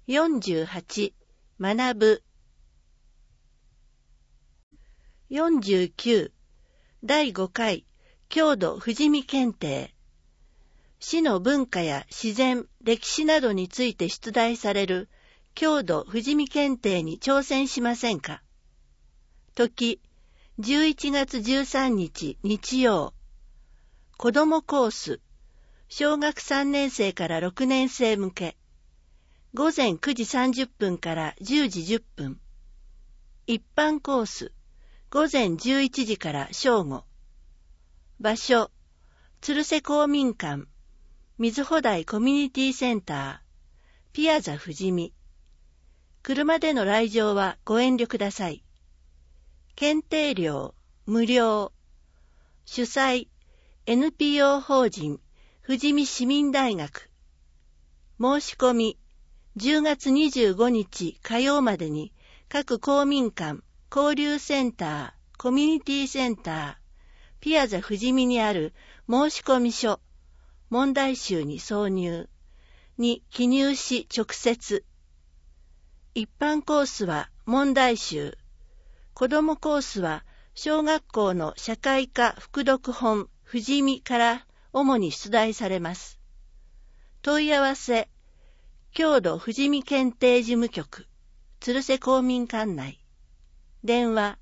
48、学ぶ。49、第5回、郷土富士見検定。市の文化や自然、歴史などについて出題される郷土富士見検定に挑戦しませんか。時、11月13日日曜。子どもコース、小学3年生から6年生向け。午前9時30分から10時10分。一般コース、午前11時から正午。場所、鶴瀬公民館、水穂台コミュニティセンター、ピアザ富士見。車での来場はご遠慮ください。検定料、無料。主催、NPO 法人、富士見市民大学。申し込み、10月25日火曜までに各公民館、交流センター、コミュニティセンター、ピアザ富士見にある申込書、問題集に挿入に記入し直接。一般コースは問題集、子どもコースは小学校の社会科副読本富士見から主に出題されます。問い合わせ、郷土富士見検定事務局、鶴瀬公民館内。電話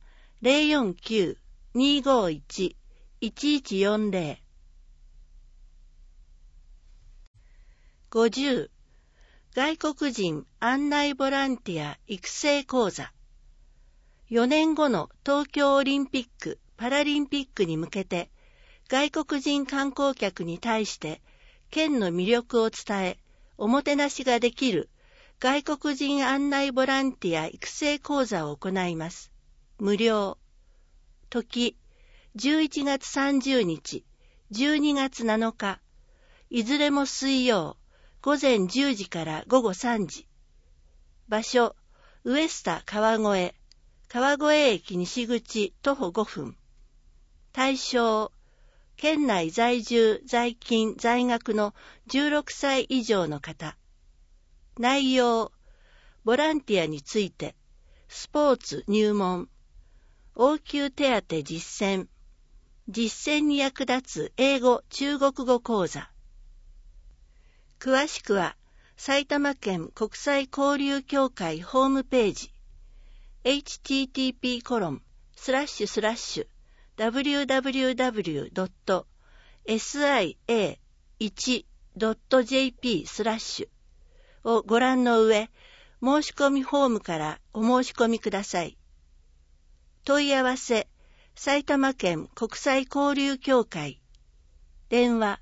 049-251-1140。50、外国人案内ボランティア育成講座。4年後の東京オリンピック・パラリンピックに向けて、外国人観光客に対して県の魅力を伝え、おもてなしができる外国人案内ボランティア育成講座を行います。無料。時、11月30日、12月7日、いずれも水曜、午前10時から午後3時。場所、ウエスタ川越、川越駅西口徒歩5分。対象、県内在住、在勤、在学の16歳以上の方。内容、ボランティアについて、スポーツ入門、応急手当実践、実践に役立つ英語・中国語講座。詳しくは、埼玉県国際交流協会ホームページ、http://www.sia1.jp/ をご覧の上、申し込みフォームからお申し込みください。問い合わせ、埼玉県国際交流協会。電話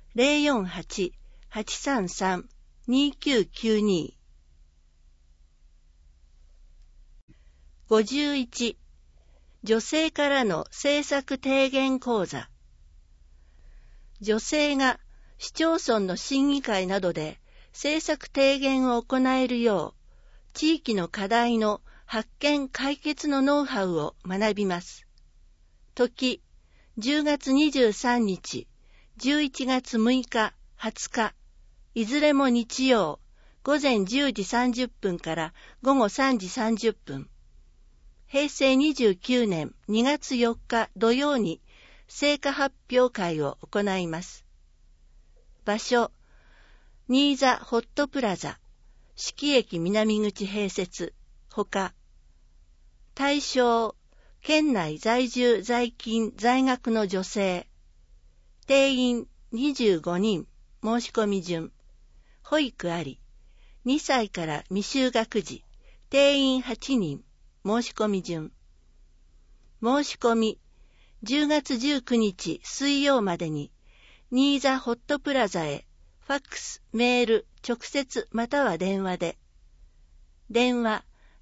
048-833-2992。51、女性からの政策提言講座。女性が市町村の審議会などで政策提言を行えるよう、地域の課題の発見・解決のノウハウを学びます。時、10月23日、11月6日、20日、いずれも日曜、午前10時30分から午後3時30分。平成29年2月4日土曜に成果発表会を行います。場所、新座ホットプラザ、四季駅南口併設、ほか。対象、県内在住在勤在学の女性。定員25人、申し込み順。保育あり。2歳から未就学児、定員8人、申し込み順。申し込み、10月19日水曜までに、新座ホットプラザへ、ファックス、メール、直接または電話で。電話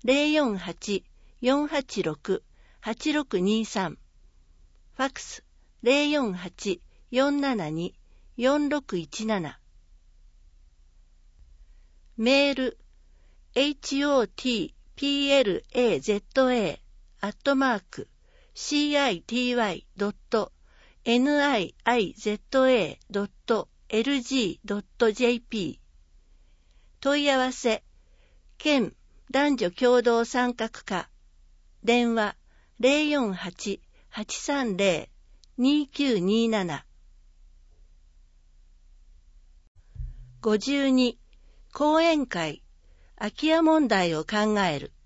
048-486-8623。ファックス048-472-4617。メール hotplaza@city.niiza.lg.jp 問い合わせ県男女共同参画課、電話048-830-2927。52、講演会、空き家問題を考える。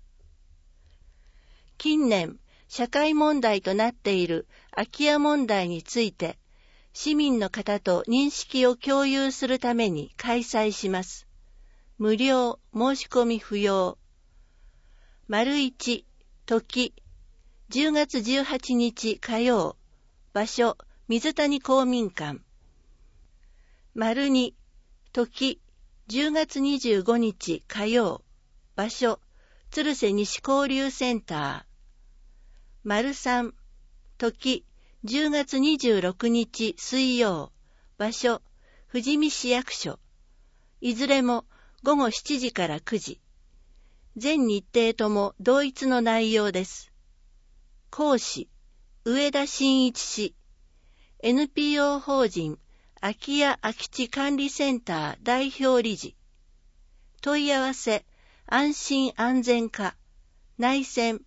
近年、社会問題となっている空き家問題について、市民の方と認識を共有するために開催します。無料、申し込み不要。1、時、10月18日火曜、場所、水谷公民館。2、時、10月25日火曜、場所、鶴瀬西交流センター。3、時、10月26日水曜、場所、富士見市役所。いずれも午後7時から9時。全日程とも同一の内容です。講師、上田真一氏。NPO 法人空き家空き地管理センター代表理事。問い合わせ、安心安全課、内線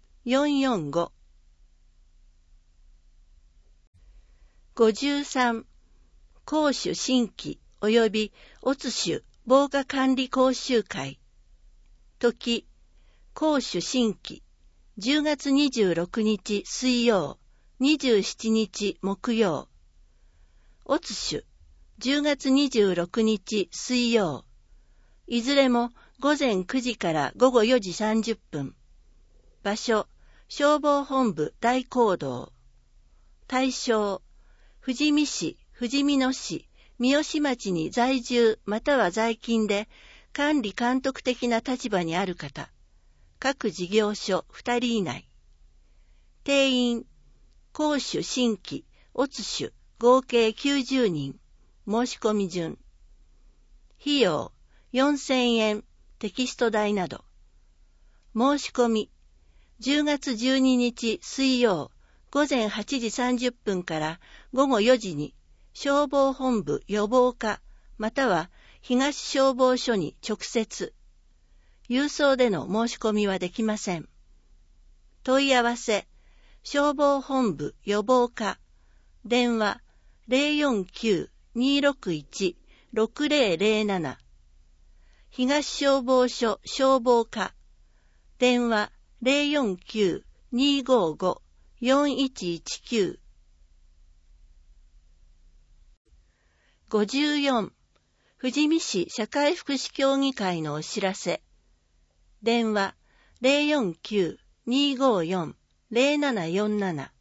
445。53、公主新規及びオツ種防火管理講習会。時、公主新規、10月26日水曜、27日木曜。オツ種、10月26日水曜。いずれも午前9時から午後4時30分。場所、消防本部大講堂。対象、富士見市、富士見野市、三好町に在住または在勤で管理監督的な立場にある方。各事業所2人以内。定員、公主新規、オツ種、合計90人。申し込み順。費用、4000円、テキスト代など。申し込み、10月12日水曜、午前8時30分から午後4時に、消防本部予防課、または東消防署に直接。郵送での申し込みはできません。問い合わせ、消防本部予防課、電話049-261-6007。東消防署消防課、電話049-255-4119。54、富士見市社会福祉協議会のお知らせ。電話049-254-0747。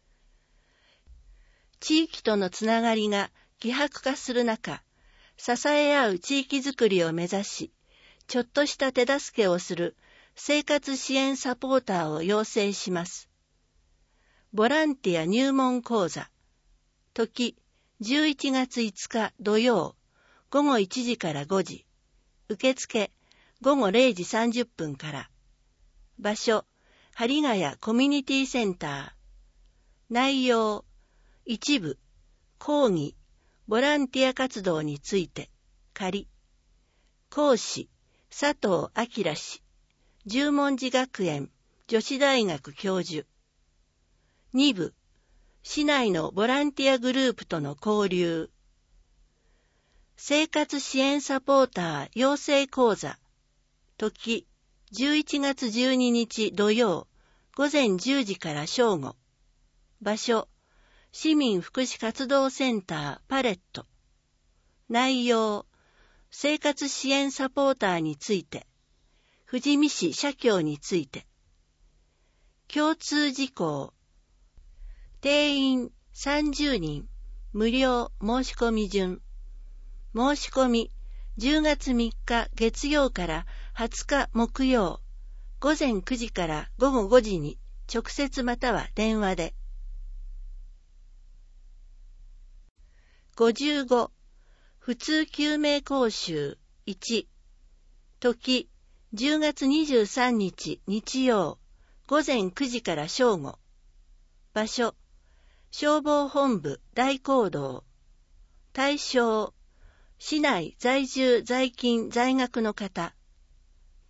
地域とのつながりが希薄化する中、支え合う地域づくりを目指し、ちょっとした手助けをする生活支援サポーターを養成します。ボランティア入門講座。時、11月5日土曜、午後1時から5時。受付、午後0時30分から。場所、針ヶ谷コミュニティセンター。内容、一部、講義、ボランティア活動について、仮。講師、佐藤明氏、十文字学園女子大学教授。二部、市内のボランティアグループとの交流。生活支援サポーター養成講座。時、11月12日土曜、午前10時から正午。場所、市民福祉活動センターパレット。内容、生活支援サポーターについて、富士見市社協について。共通事項、定員30人、無料申し込み順。申し込み、10月3日月曜から20日木曜、午前9時から午後5時に直接または電話で。55、普通救命講習1。時、10月23日日曜、午前9時から正午。場所、消防本部大講堂。対象、市内在住在勤在学の方。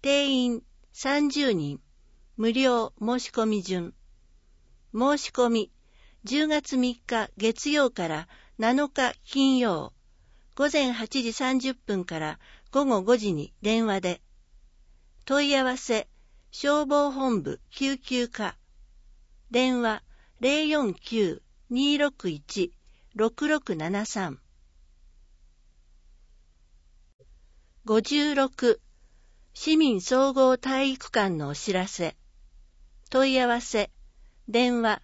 定員30人、無料申し込み順。申し込み、10月3日月曜から7日金曜、午前8時30分から午後5時に電話で。問い合わせ、消防本部救急課。電話049-261-6673。56、市民総合体育館のお知らせ。問い合わせ、電話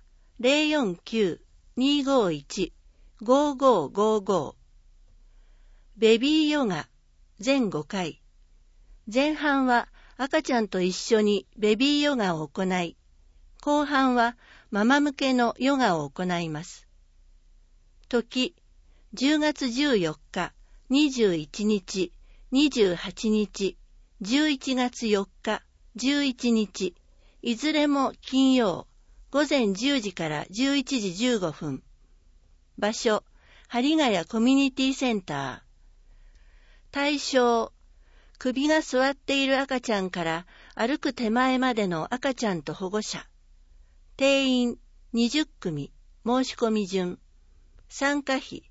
049-251-5555。ベビーヨガ全5回。前半は赤ちゃんと一緒にベビーヨガを行い、後半はママ向けのヨガを行います。時、10月14日、21日、28日、11月4日、11日、いずれも金曜、午前10時から11時15分。場所、針ヶ谷コミュニティセンター。対象、首が座っている赤ちゃんから歩く手前までの赤ちゃんと保護者。定員20組、申し込み順。参加費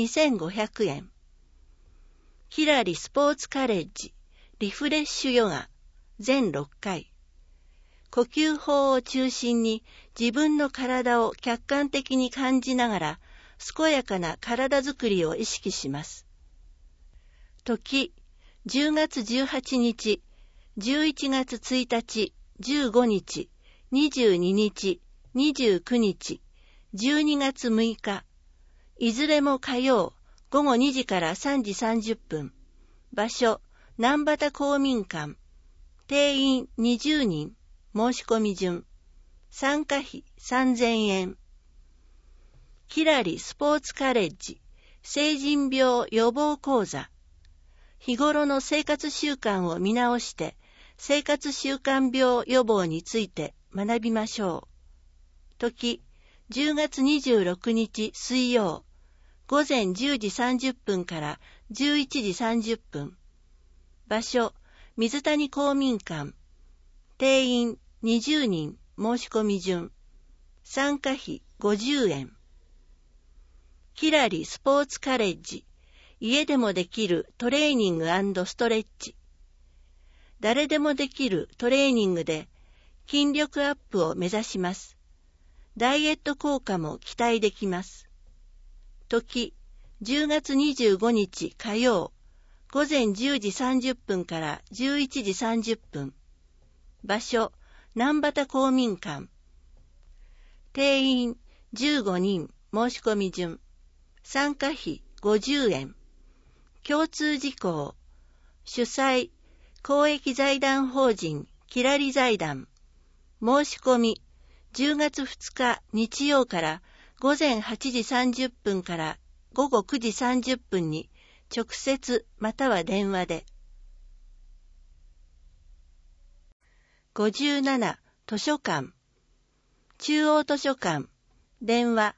2500円。キラリスポーツカレッジ、リフレッシュヨガ、全6回。呼吸法を中心に自分の体を客観的に感じながら、健やかな体づくりを意識します。時、10月18日、11月1日、15日、22日、29日、12月6日、いずれも火曜、午後2時から3時30分。場所、南畑公民館。定員20人。申し込み順。参加費3000円。キラリスポーツカレッジ。成人病予防講座。日頃の生活習慣を見直して、生活習慣病予防について学びましょう。時、10月26日水曜。午前10時30分から11時30分。場所、水谷公民館。定員20人申し込み順。参加費50円。キラリスポーツカレッジ。家でもできるトレーニング&ストレッチ。誰でもできるトレーニングで筋力アップを目指します。ダイエット効果も期待できます。時、10月25日火曜、午前10時30分から11時30分。場所、南畑公民館。定員15人申し込み順。参加費50円。共通事項。主催、公益財団法人キラリ財団。申し込み、10月2日日曜から午前8時30分から午後9時30分に直接または電話で。57、図書館。中央図書館。電話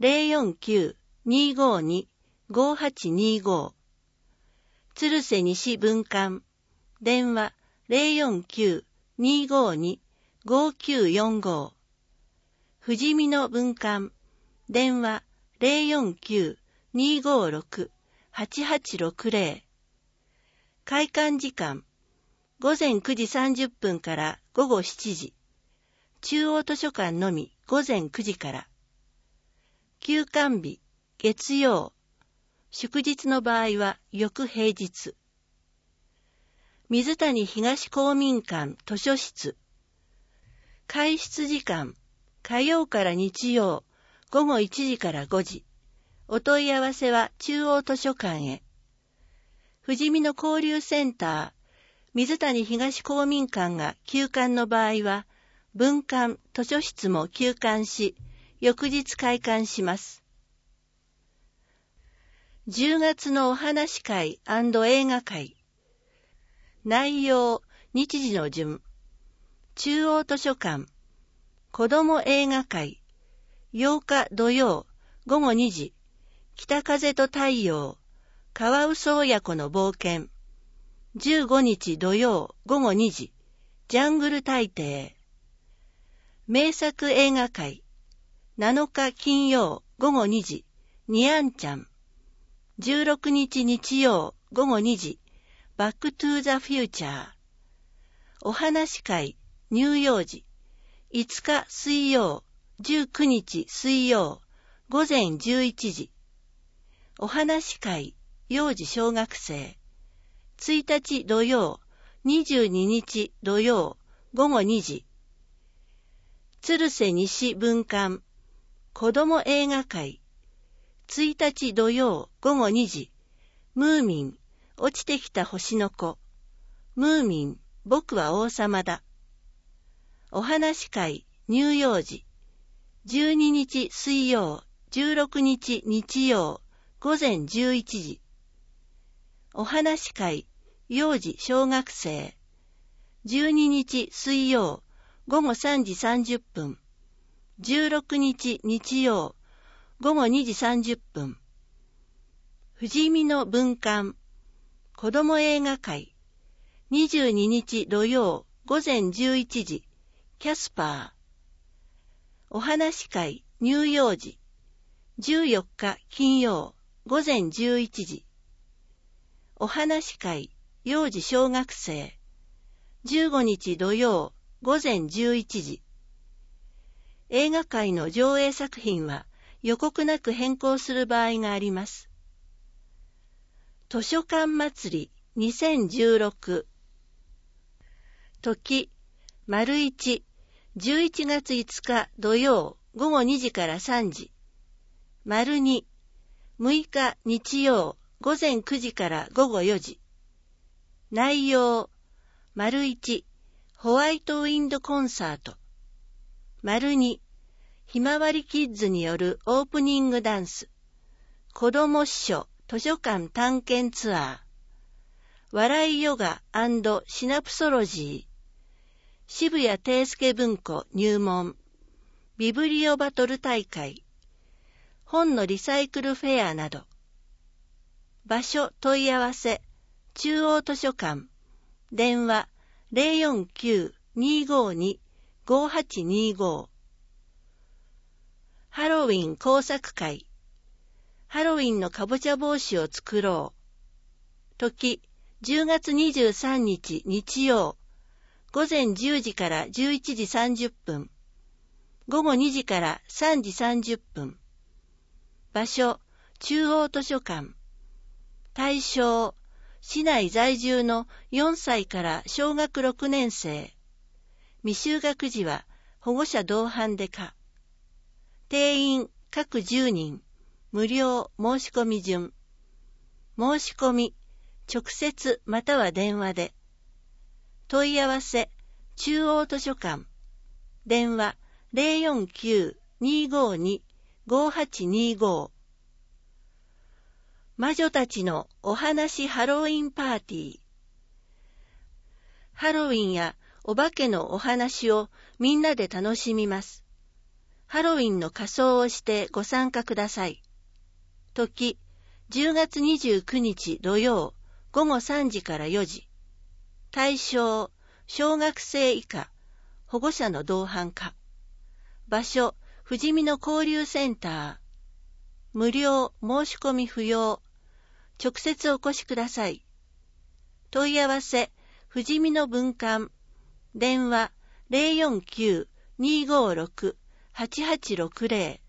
049-252-5825。鶴瀬西分館。電話049-252-5945。富士見の分館。電話049-256-8860。開館時間。午前9時30分から午後7時。中央図書館のみ午前9時から。休館日、月曜。祝日の場合は翌平日。水谷東公民館図書室。開室時間、火曜から日曜、午後1時から5時。お問い合わせは中央図書館へ。富士見の交流センター、水谷東公民館が休館の場合は、分館、図書室も休館し、翌日開館します。10月のお話会&映画会。内容、日時の順。中央図書館。子ども映画会。8日土曜、午後2時。北風と太陽。カワウソ親子の冒険。 15日土曜午後2時、ジャングル大帝。名作映画会、7日金曜午後2時、ニアンちゃん。16日日曜午後2時、バックトゥーザフューチャー。お話会、乳幼児。5日水曜、19日水曜、午前11時。お話会、幼児小学生。1日土曜、22日土曜、午後2時。鶴瀬西分館、子ども映画会。1日土曜午後2時。ムーミン、落ちてきた星の子。ムーミン、僕は王様だ。お話会、乳幼児。12日水曜、16日日曜、午前11時。お話会、幼児小学生。12日水曜、午後3時30分。16日日曜、午後2時30分。富士見の分館、子ども映画会。22日土曜、午前11時、キャスパー。お話会、乳幼児。14日金曜、午前11時。お話会、幼児小学生。15日土曜、午前11時。映画界の上映作品は予告なく変更する場合があります。図書館祭り2016。時、1、11月5日土曜午後2時から3時。2、6日日曜午前9時から午後4時。内容、1、ホワイトウィンドコンサート。2、ひまわりキッズによるオープニングダンス。子ども司書図書館探検ツアー。笑いヨガ&シナプソロジー。渋谷定助文庫入門。ビブリオバトル大会。本のリサイクルフェアなど。場所問い合わせ。中央図書館。電話 049-252-5825。ハロウィン工作会。ハロウィンのかぼちゃ帽子を作ろう。時、10月23日日曜。午前10時から11時30分。午後2時から3時30分。場所、中央図書館。対象、市内在住の4歳から小学6年生。未就学児は保護者同伴で可。定員各10人。無料申し込み順。申し込み、直接または電話で。問い合わせ、中央図書館。電話 049-252-5825。魔女たちのお話ハロウィンパーティー。ハロウィンやお化けのお話をみんなで楽しみます。ハロウィンの仮装をしてご参加ください。時、10月29日土曜午後3時から4時。対象、小学生以下、保護者の同伴可。場所、富士見の交流センター。無料、申し込み不要。直接お越しください。問い合わせ、富士見の分館。電話 049-256-8860。